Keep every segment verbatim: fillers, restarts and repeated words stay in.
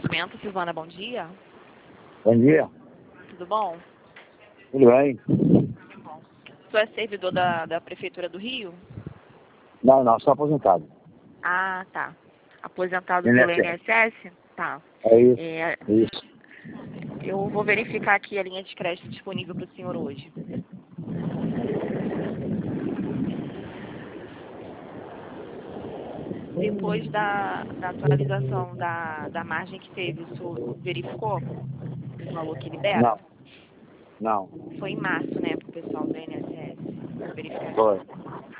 Atendimento, Silvana, bom dia. Bom dia. Tudo bom? Tudo bem? O senhor é servidor da, da Prefeitura do Rio? Não, não, sou aposentado. Ah, tá. Aposentado pelo I N S S? Tá. É isso. É, Isso. eu vou verificar aqui a linha de crédito disponível para o senhor hoje. Depois da, da atualização da, da margem que teve, o senhor verificou o valor que libera? Não. Não. Foi em março, né, para o pessoal do I N S S. Vou verificar Foi. aqui.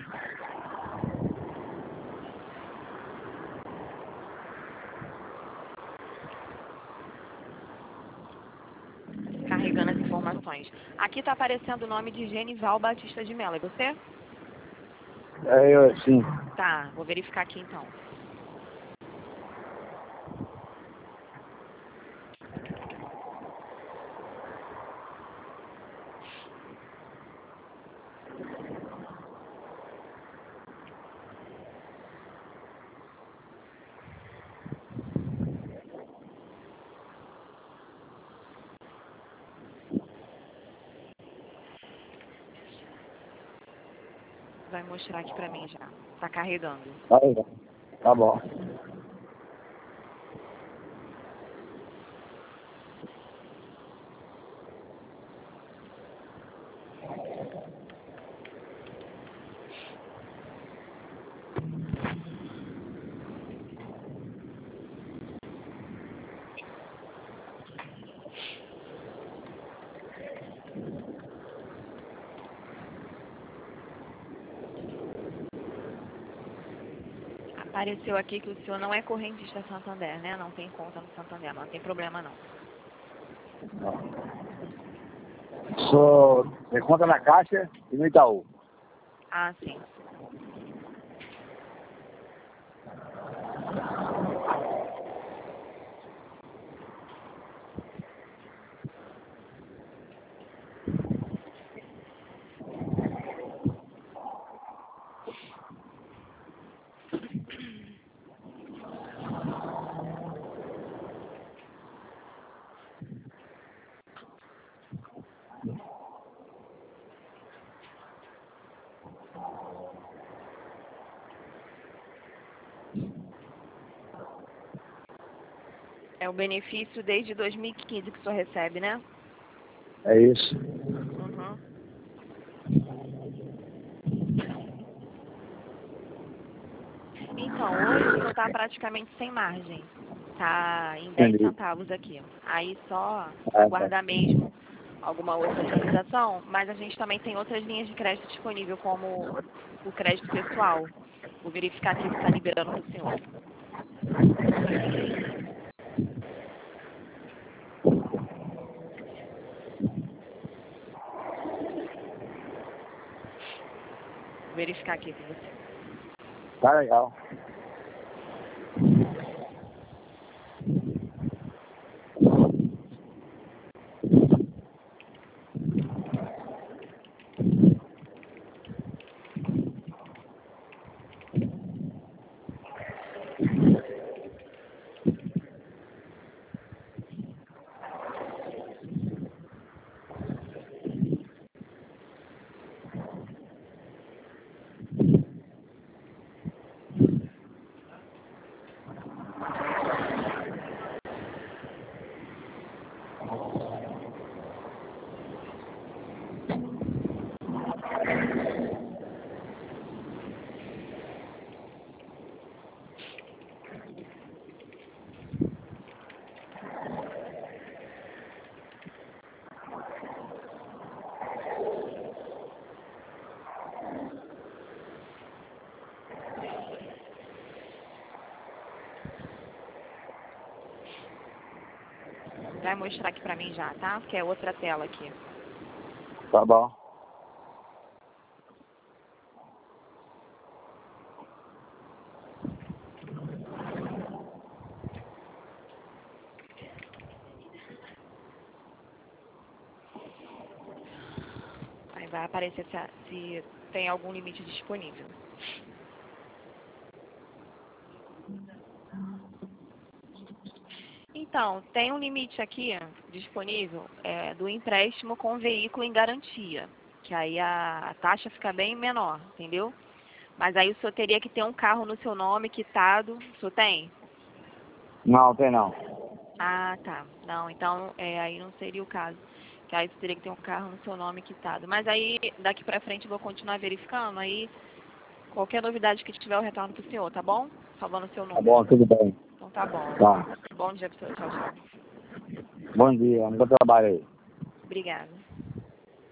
Carregando as informações. Aqui está aparecendo o nome de Genival Batista de Mello. É você? É eu, sim. Tá, vou verificar aqui então. Vai mostrar aqui pra mim já. Tá carregando. Aí, tá bom. Apareceu aqui que o senhor não é correntista Santander, né? Não tem conta no Santander, não tem problema não. Sou de conta na Caixa e no Itaú. Ah, sim. É o benefício desde dois mil e quinze que o senhor recebe, né? É isso. Uhum. Então, hoje o senhor está praticamente sem margem. Tá em dez Entendi. centavos aqui. Aí só Ah, aguardar mesmo alguma outra atualização, mas a gente também tem outras linhas de crédito disponível, como o crédito pessoal. Vou verificar aqui se está liberando para o senhor. Vou verificar aqui com você. tá legal. Vai mostrar aqui para mim já, tá? Que é outra tela aqui. Tá bom. Aí vai aparecer se, se tem algum limite disponível. Então, tem um limite aqui disponível é, do empréstimo com veículo em garantia, que aí a, a taxa fica bem menor, entendeu? Mas aí o senhor teria que ter um carro no seu nome quitado. O senhor tem? Não, tem não. Ah, tá. Não, então é, aí não seria o caso. Que aí você teria que ter um carro no seu nome quitado. Mas aí, daqui pra frente, eu vou continuar verificando. Aí, qualquer novidade que tiver, eu retorno pro senhor, tá bom? Salvando o seu Tá número. bom, tudo bem. Então tá bom. Tá. Bom dia pro senhor. Tchau, tchau. Bom dia, bom trabalho aí. Obrigada.